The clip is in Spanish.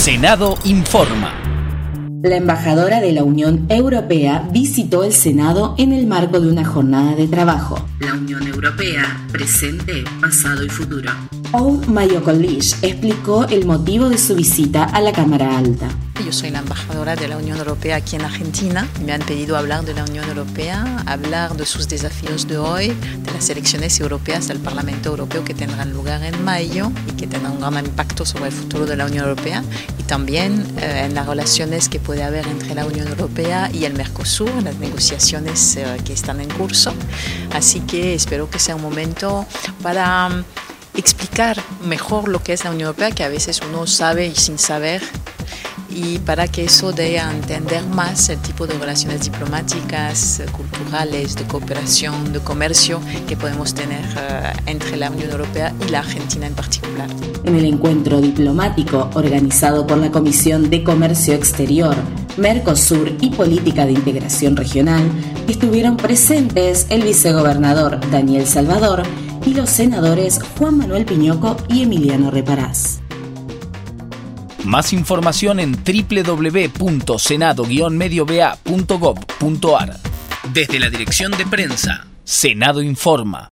Senado informa. La embajadora de la Unión Europea visitó el Senado en el marco de una jornada de trabajo. La Unión Europea, presente, pasado y futuro. Aude Mayocolich explicó el motivo de su visita a la Cámara Alta. Yo soy la embajadora de la Unión Europea aquí en Argentina. Me han pedido hablar de la Unión Europea, hablar de sus desafíos de hoy, de las elecciones europeas del Parlamento Europeo que tendrán lugar en mayo y que tendrán un gran impacto sobre el futuro de la Unión Europea, y también en las relaciones que puede haber entre la Unión Europea y el Mercosur, las negociaciones que están en curso. Así que espero que sea un momento para explicar mejor lo que es la Unión Europea, que a veces uno sabe y sin saber, y para que eso dé a entender más el tipo de relaciones diplomáticas, culturales, de cooperación, de comercio que podemos tener entre la Unión Europea y la Argentina en particular. En el encuentro diplomático organizado por la Comisión de Comercio Exterior, Mercosur y Política de Integración Regional, estuvieron presentes el vicegobernador Daniel Salvador y los senadores Juan Manuel Piñoco y Emiliano Reparaz. Más información en www.senado-medioba.gov.ar. Desde la Dirección de Prensa, Senado informa.